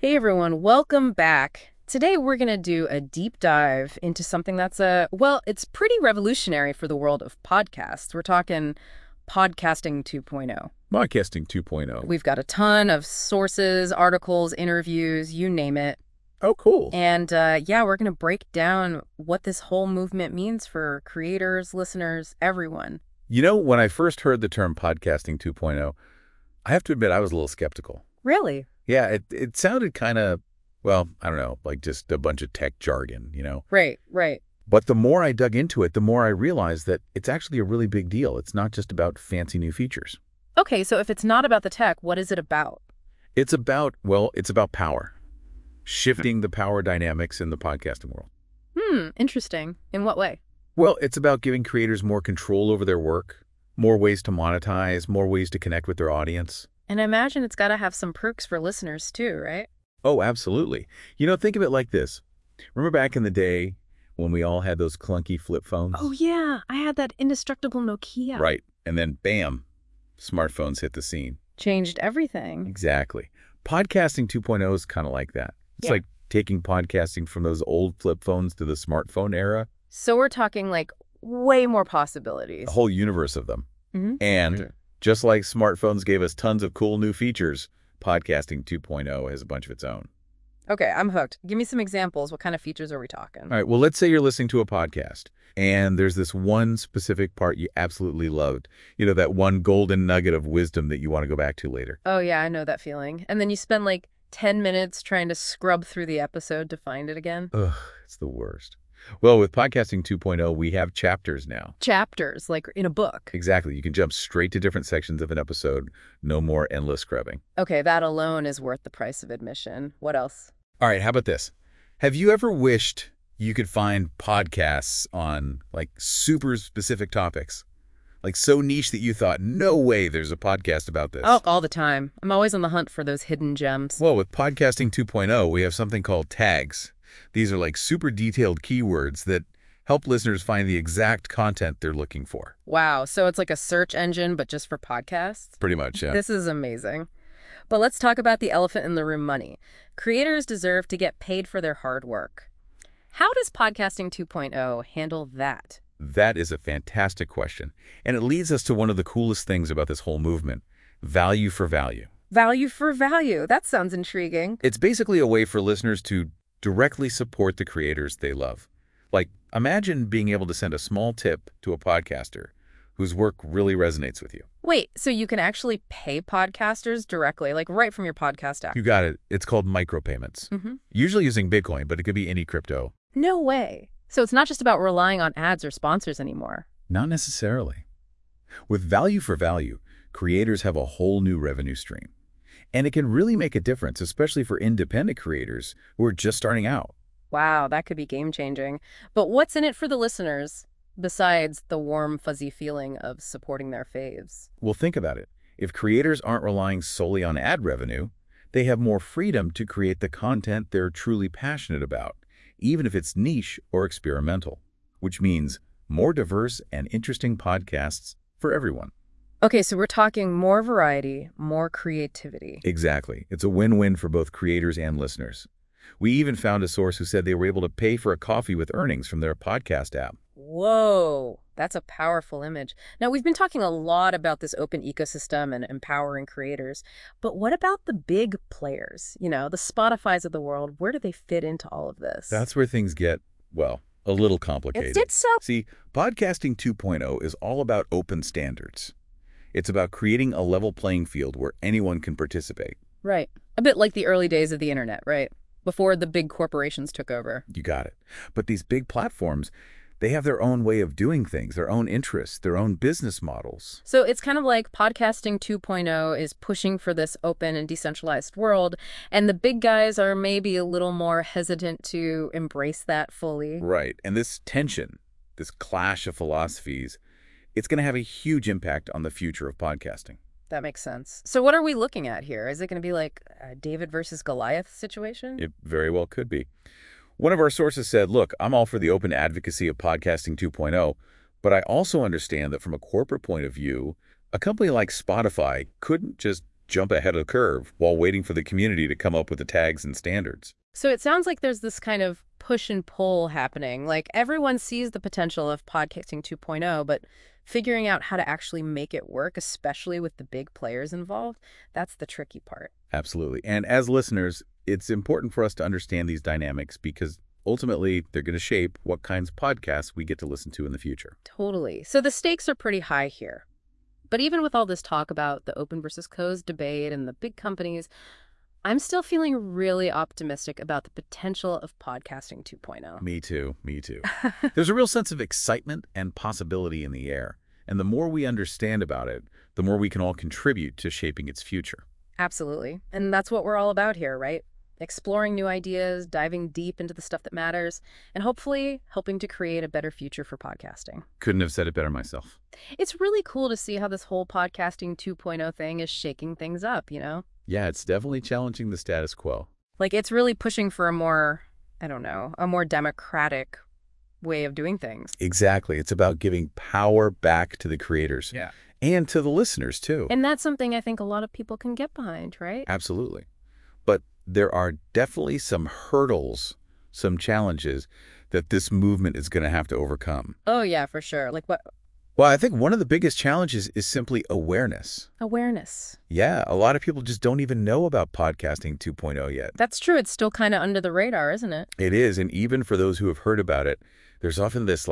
Hey everyone, welcome back. Today we're going to do a deep dive into something that's it's pretty revolutionary for the world of podcasts. We're talking podcasting 2.0. Podcasting 2.0. We've got a ton of sources, articles, interviews, you name it. Oh, cool. And we're going to break down what this whole movement means for creators, listeners, everyone. You know, when I first heard the term podcasting 2.0, I have to admit I was a little skeptical. Really? Yeah, it sounded kind of, well, I don't know, like just a bunch of tech jargon, you know? Right. But the more I dug into it, the more I realized that it's actually a really big deal. It's not just about fancy new features. Okay, so if it's not about the tech, what is it about? It's about power. Shifting the power dynamics in the podcasting world. Interesting. In what way? Well, it's about giving creators more control over their work, more ways to monetize, more ways to connect with their audience. And I imagine it's got to have some perks for listeners too, right? Oh, absolutely. You know, think of it like this. Remember back in the day when we all had those clunky flip phones? Oh, yeah. I had that indestructible Nokia. Right. And then, bam, smartphones hit the scene. Changed everything. Exactly. Podcasting 2.0 is kind of like that. It's like taking podcasting from those old flip phones to the smartphone era. So we're talking like way more possibilities. A whole universe of them. Mm-hmm. And just like smartphones gave us tons of cool new features, podcasting 2.0 has a bunch of its own. Okay, I'm hooked. Give me some examples. What kind of features are we talking? All right, well, let's say you're listening to a podcast, and there's this one specific part you absolutely loved. You know, that one golden nugget of wisdom that you want to go back to later. Oh, yeah, I know that feeling. And then you spend like 10 minutes trying to scrub through the episode to find it again. Ugh, it's the worst. Well, with podcasting 2.0, we have chapters now. Chapters, like in a book. Exactly. You can jump straight to different sections of an episode. No more endless scrubbing. Okay, that alone is worth the price of admission. What else? All right, how about this? Have you ever wished you could find podcasts on, like, super specific topics? Like, so niche that you thought, no way there's a podcast about this. Oh, all the time. I'm always on the hunt for those hidden gems. Well, with podcasting 2.0, we have something called tags. These are like super detailed keywords that help listeners find the exact content they're looking for. Wow, so it's like a search engine, but just for podcasts? Pretty much, yeah. This is amazing. But let's talk about the elephant in the room, money. Creators deserve to get paid for their hard work. How does Podcasting 2.0 handle that? That is a fantastic question. And it leads us to one of the coolest things about this whole movement, value for value. Value for value. That sounds intriguing. It's basically a way for listeners to directly support the creators they love. Like, imagine being able to send a small tip to a podcaster whose work really resonates with you. Wait, so you can actually pay podcasters directly, like right from your podcast app? You got it. It's called micropayments. Usually using Bitcoin, but it could be any crypto. No way. So it's not just about relying on ads or sponsors anymore. Not necessarily. With value for value, creators have a whole new revenue stream. And it can really make a difference, especially for independent creators who are just starting out. Wow, that could be game-changing. But what's in it for the listeners, besides the warm, fuzzy feeling of supporting their faves? Well, think about it. If creators aren't relying solely on ad revenue, they have more freedom to create the content they're truly passionate about, even if it's niche or experimental, which means more diverse and interesting podcasts for everyone. Okay, so we're talking more variety, more creativity. Exactly. It's a win-win for both creators and listeners. We even found a source who said they were able to pay for a coffee with earnings from their podcast app. Whoa, that's a powerful image. Now, we've been talking a lot about this open ecosystem and empowering creators, but what about the big players? You know, the Spotifys of the world, where do they fit into all of this? That's where things get, well, a little complicated. It's so... See, podcasting 2.0 is all about open standards. It's about creating a level playing field where anyone can participate. Right. A bit like the early days of the internet, right? Before the big corporations took over. You got it. But these big platforms, they have their own way of doing things, their own interests, their own business models. So it's kind of like Podcasting 2.0 is pushing for this open and decentralized world, and the big guys are maybe a little more hesitant to embrace that fully. Right. And this tension, this clash of philosophies, it's going to have a huge impact on the future of podcasting. That makes sense. So what are we looking at here? Is it going to be like a David versus Goliath situation? It very well could be. One of our sources said, look, I'm all for the open advocacy of podcasting 2.0, but I also understand that from a corporate point of view, a company like Spotify couldn't just jump ahead of the curve while waiting for the community to come up with the tags and standards. So it sounds like there's this kind of push and pull happening. Like everyone sees the potential of podcasting 2.0, but figuring out how to actually make it work, especially with the big players involved, that's the tricky part. Absolutely. And as listeners, it's important for us to understand these dynamics because ultimately they're going to shape what kinds of podcasts we get to listen to in the future. Totally. So the stakes are pretty high here. But even with all this talk about the open versus closed debate and the big companies, I'm still feeling really optimistic about the potential of podcasting 2.0. Me too. Me too. There's a real sense of excitement and possibility in the air. And the more we understand about it, the more we can all contribute to shaping its future. Absolutely. And that's what we're all about here, right? Exploring new ideas, diving deep into the stuff that matters, and hopefully helping to create a better future for podcasting. Couldn't have said it better myself. It's really cool to see how this whole podcasting 2.0 thing is shaking things up, you know? Yeah, it's definitely challenging the status quo. Like, it's really pushing for a more, I don't know, a more democratic way of doing things. Exactly. It's about giving power back to the creators. Yeah. And to the listeners, too. And that's something I think a lot of people can get behind, right? Absolutely. But there are definitely some hurdles, some challenges that this movement is going to have to overcome. Oh, yeah, for sure. Like what? Well, I think one of the biggest challenges is simply awareness. Awareness. Yeah, a lot of people just don't even know about podcasting 2.0 yet. That's true. It's still kind of under the radar, isn't it? It is, and even for those who have heard about it, there's often this,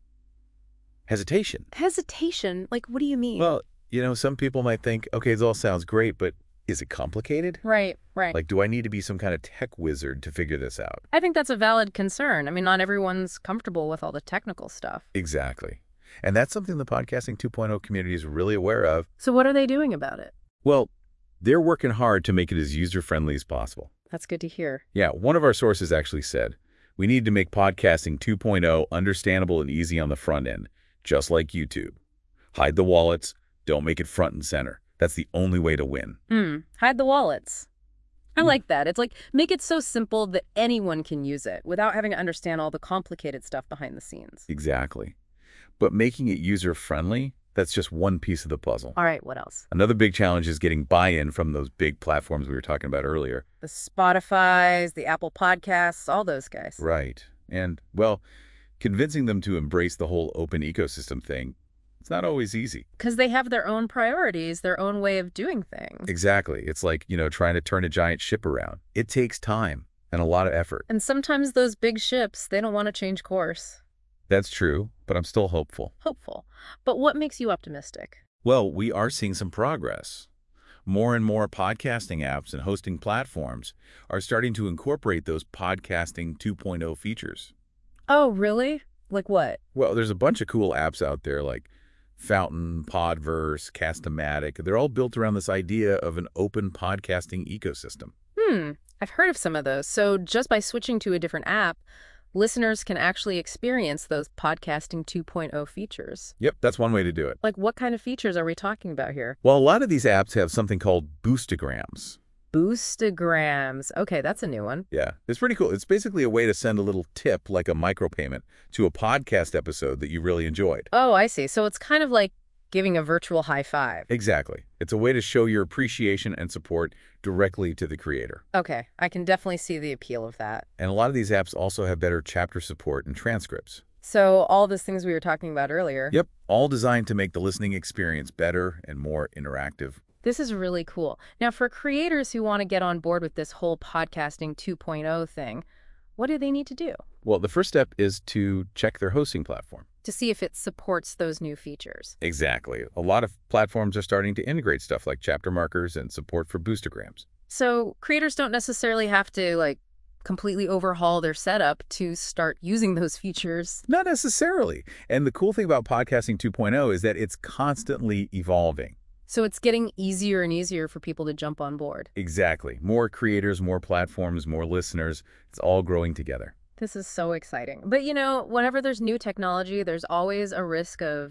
hesitation. Hesitation? Like, what do you mean? Well, some people might think, okay, this all sounds great, but is it complicated? Right. Like, do I need to be some kind of tech wizard to figure this out? I think that's a valid concern. I mean, not everyone's comfortable with all the technical stuff. Exactly. And that's something the podcasting 2.0 community is really aware of. So what are they doing about it? Well, they're working hard to make it as user-friendly as possible. That's good to hear. Yeah, one of our sources actually said, we need to make podcasting 2.0 understandable and easy on the front end, just like YouTube. Hide the wallets, don't make it front and center. That's the only way to win. Hide the wallets. I like that. It's like, make it so simple that anyone can use it without having to understand all the complicated stuff behind the scenes. Exactly. But making it user-friendly, that's just one piece of the puzzle. All right, what else? Another big challenge is getting buy-in from those big platforms we were talking about earlier. The Spotifys, the Apple Podcasts, all those guys. Right. And, well, convincing them to embrace the whole open ecosystem thing, it's not always easy. Because they have their own priorities, their own way of doing things. Exactly. It's like, trying to turn a giant ship around. It takes time and a lot of effort. And sometimes those big ships, they don't want to change course. That's true, but I'm still hopeful. Hopeful. But what makes you optimistic? Well, we are seeing some progress. More and more podcasting apps and hosting platforms are starting to incorporate those podcasting 2.0 features. Oh, really? Like what? Well, there's a bunch of cool apps out there like Fountain, Podverse, Castamatic. They're all built around this idea of an open podcasting ecosystem. I've heard of some of those. So just by switching to a different app, listeners can actually experience those podcasting 2.0 features. Yep, that's one way to do it. Like what kind of features are we talking about here? Well, a lot of these apps have something called Boostagrams. Boostagrams. Okay, that's a new one. Yeah, it's pretty cool. It's basically a way to send a little tip, like a micropayment, to a podcast episode that you really enjoyed. Oh, I see. So it's kind of like giving a virtual high five. Exactly. It's a way to show your appreciation and support directly to the creator. Okay, I can definitely see the appeal of that. And a lot of these apps also have better chapter support and transcripts. So all those things we were talking about earlier. Yep, all designed to make the listening experience better and more interactive. This is really cool. Now, for creators who want to get on board with this whole podcasting 2.0 thing, what do they need to do? Well, the first step is to check their hosting platform. To see if it supports those new features. Exactly. A lot of platforms are starting to integrate stuff like chapter markers and support for Boostagrams. So creators don't necessarily have to, completely overhaul their setup to start using those features. Not necessarily. And the cool thing about podcasting 2.0 is that it's constantly evolving. So it's getting easier and easier for people to jump on board. Exactly. More creators, more platforms, more listeners. It's all growing together. This is so exciting. But, whenever there's new technology, there's always a risk of,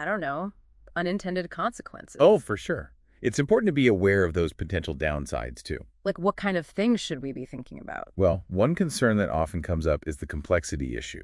unintended consequences. Oh, for sure. It's important to be aware of those potential downsides, too. Like, what kind of things should we be thinking about? Well, one concern that often comes up is the complexity issue.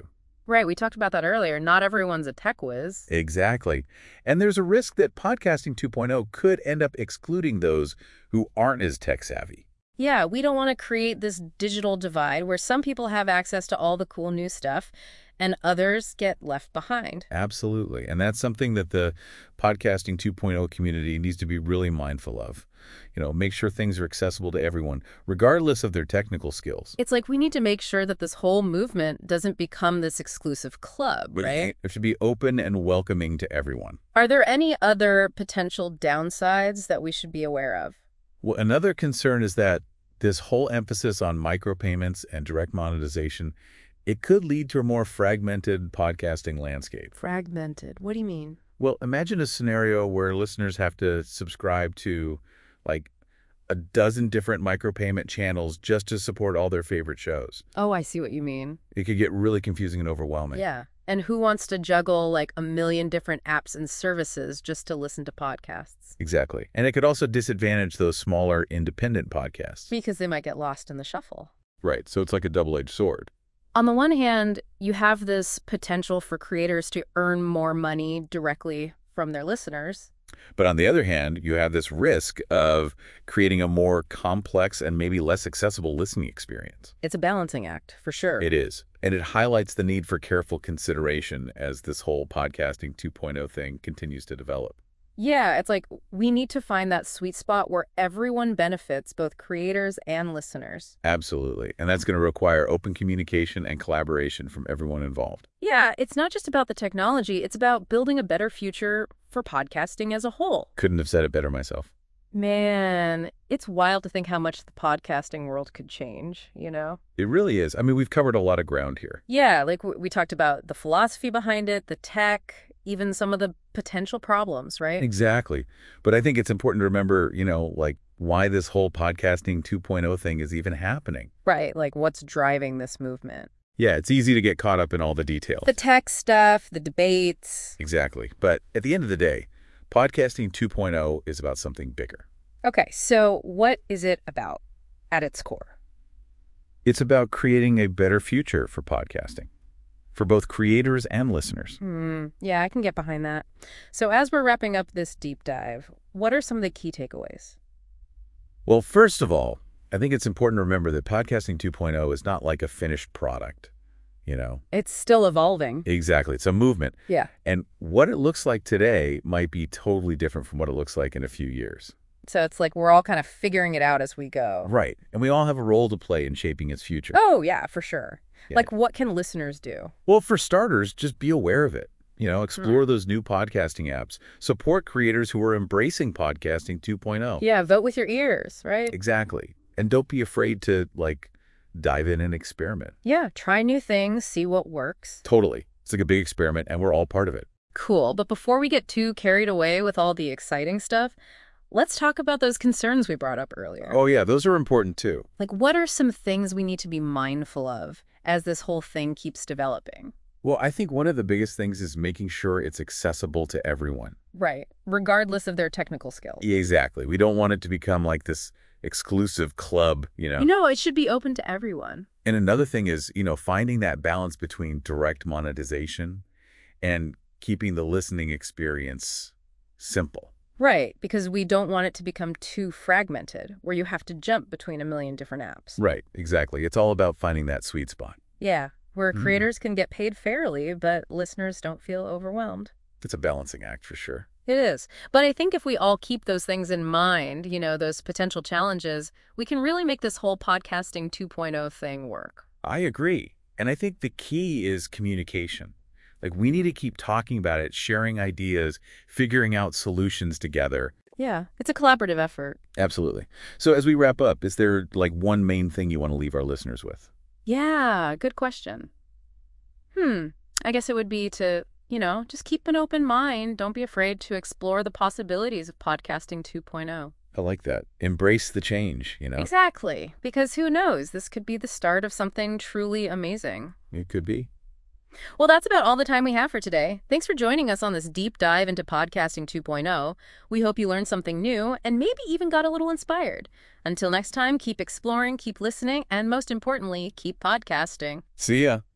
Right, we talked about that earlier. Not everyone's a tech whiz. Exactly. And there's a risk that Podcasting 2.0 could end up excluding those who aren't as tech savvy. Yeah, we don't want to create this digital divide where some people have access to all the cool new stuff and others get left behind. Absolutely. And that's something that the Podcasting 2.0 community needs to be really mindful of. Make sure things are accessible to everyone, regardless of their technical skills. It's like we need to make sure that this whole movement doesn't become this exclusive club, right? It should be open and welcoming to everyone. Are there any other potential downsides that we should be aware of? Well, another concern is that this whole emphasis on micropayments and direct monetization, it could lead to a more fragmented podcasting landscape. Fragmented. What do you mean? Well, imagine a scenario where listeners have to subscribe to like a dozen different micropayment channels just to support all their favorite shows. Oh, I see what you mean. It could get really confusing and overwhelming. Yeah. And who wants to juggle like a million different apps and services just to listen to podcasts? Exactly. And it could also disadvantage those smaller independent podcasts. Because they might get lost in the shuffle. Right. So it's like a double-edged sword. On the one hand, you have this potential for creators to earn more money directly from their listeners. But on the other hand, you have this risk of creating a more complex and maybe less accessible listening experience. It's a balancing act, for sure. It is. And it highlights the need for careful consideration as this whole Podcasting 2.0 thing continues to develop. Yeah, it's like we need to find that sweet spot where everyone benefits, both creators and listeners. Absolutely. And that's going to require open communication and collaboration from everyone involved. Yeah, it's not just about the technology. It's about building a better future for podcasting as a whole. Couldn't have said it better myself. Man, it's wild to think how much the podcasting world could change, It really is. I mean, we've covered a lot of ground here. Yeah, like we talked about the philosophy behind it, the tech, even some of the potential problems, right? Exactly. But I think it's important to remember, why this whole Podcasting 2.0 thing is even happening. Right, like what's driving this movement. Yeah, it's easy to get caught up in all the details. The tech stuff, the debates. Exactly. But at the end of the day, Podcasting 2.0 is about something bigger. Okay, so what is it about at its core? It's about creating a better future for podcasting, for both creators and listeners. Yeah, I can get behind that. So as we're wrapping up this deep dive, what are some of the key takeaways? Well, first of all, I think it's important to remember that Podcasting 2.0 is not like a finished product, It's still evolving. Exactly. It's a movement. Yeah. And what it looks like today might be totally different from what it looks like in a few years. So it's like we're all kind of figuring it out as we go. Right. And we all have a role to play in shaping its future. Oh, yeah, for sure. Yeah. Like, what can listeners do? Well, for starters, just be aware of it. Explore those new podcasting apps. Support creators who are embracing Podcasting 2.0. Yeah, vote with your ears, right? Exactly. And don't be afraid to, dive in and experiment. Yeah, try new things, see what works. Totally. It's like a big experiment, and we're all part of it. Cool. But before we get too carried away with all the exciting stuff, let's talk about those concerns we brought up earlier. Oh, yeah, those are important, too. Like, what are some things we need to be mindful of as this whole thing keeps developing? Well, I think one of the biggest things is making sure it's accessible to everyone. Right, regardless of their technical skills. Yeah, exactly. We don't want it to become like this exclusive club, It should be open to everyone. And another thing is, finding that balance between direct monetization and keeping the listening experience simple. Right, because we don't want it to become too fragmented, where you have to jump between a million different apps. Right, exactly. It's all about finding that sweet spot. Yeah, where creators can get paid fairly, but listeners don't feel overwhelmed. It's a balancing act for sure. It is. But I think if we all keep those things in mind, those potential challenges, we can really make this whole Podcasting 2.0 thing work. I agree. And I think the key is communication. We need to keep talking about it, sharing ideas, figuring out solutions together. Yeah, it's a collaborative effort. Absolutely. So as we wrap up, is there one main thing you want to leave our listeners with? Yeah, good question. I guess it would be to just keep an open mind. Don't be afraid to explore the possibilities of Podcasting 2.0. I like that. Embrace the change, Exactly. Because who knows? This could be the start of something truly amazing. It could be. Well, that's about all the time we have for today. Thanks for joining us on this deep dive into Podcasting 2.0. We hope you learned something new and maybe even got a little inspired. Until next time, keep exploring, keep listening, and most importantly, keep podcasting. See ya.